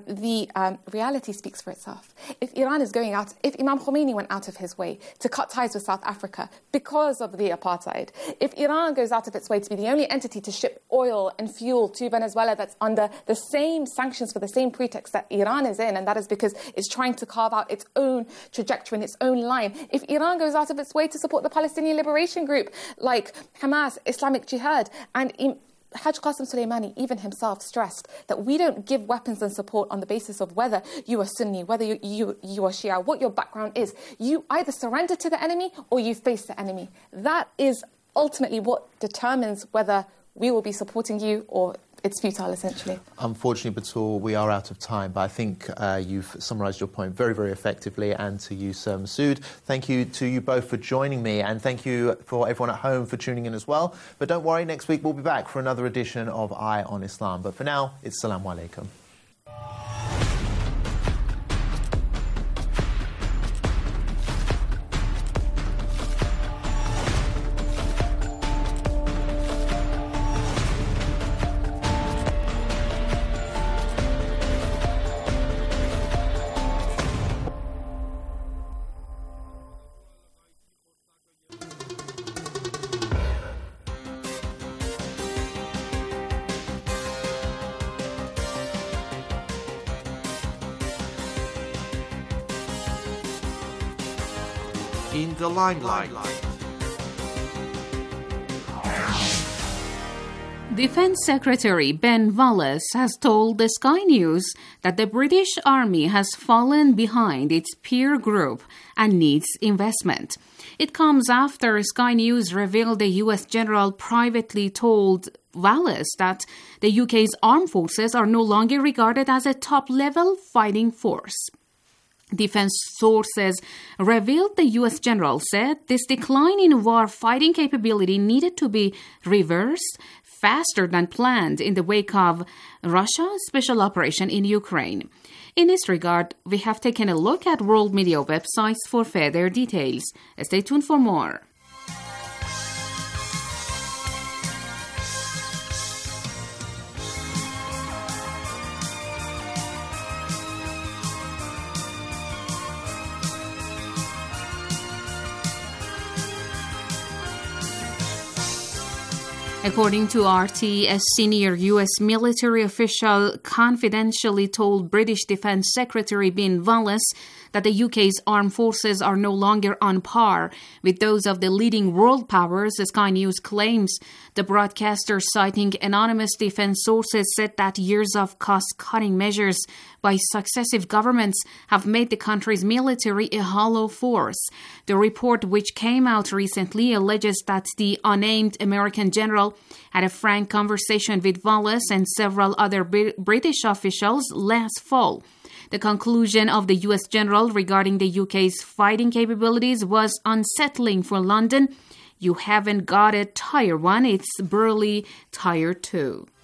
the reality speaks for itself. If Iran is going out, if Imam Khomeini went out of his way to cut ties with South Africa because of the apartheid, if Iran goes out of its way to be the only entity to ship oil and fuel to Venezuela that's under the same sanctions for the same pretext that Iran is in, and that is because it's trying to carve out its own trajectory in its own line. If Iran goes out of its way to support the Palestinian Liberation Group like Hamas, Islamic Jihad, and Haj Qasem Soleimani, even himself, stressed that we don't give weapons and support on the basis of whether you are Sunni, whether you are Shia, what your background is. You either surrender to the enemy or you face the enemy. That is ultimately what determines whether we will be supporting you or it's futile, essentially. Unfortunately, Batul, we are out of time, but I think you've summarised your point very, very effectively. And to you, Sir Masood, thank you to you both for joining me, and thank you for everyone at home for tuning in as well. But don't worry, next week we'll be back for another edition of Eye on Islam. But for now, it's Assalamu Alaikum. In the limelight. Defense Secretary Ben Wallace has told the Sky News that the British Army has fallen behind its peer group and needs investment. It comes after Sky News revealed the U.S. general privately told Wallace that the UK's armed forces are no longer regarded as a top-level fighting force. Defense sources revealed the U.S. general said this decline in war fighting capability needed to be reversed faster than planned in the wake of Russia's special operation in Ukraine. In this regard, we have taken a look at world media websites for further details. Stay tuned for more. According to RT, a senior U.S. military official confidentially told British Defense Secretary Ben Wallace that the UK's armed forces are no longer on par with those of the leading world powers, Sky News claims. The broadcaster, citing anonymous defense sources, said that years of cost-cutting measures by successive governments have made the country's military a hollow force. The report, which came out recently, alleges that the unnamed American general had a frank conversation with Wallace and several other British officials last fall. The conclusion of the U.S. general regarding the UK's fighting capabilities was unsettling for London. You haven't got a Tier 1, it's barely Tier 2.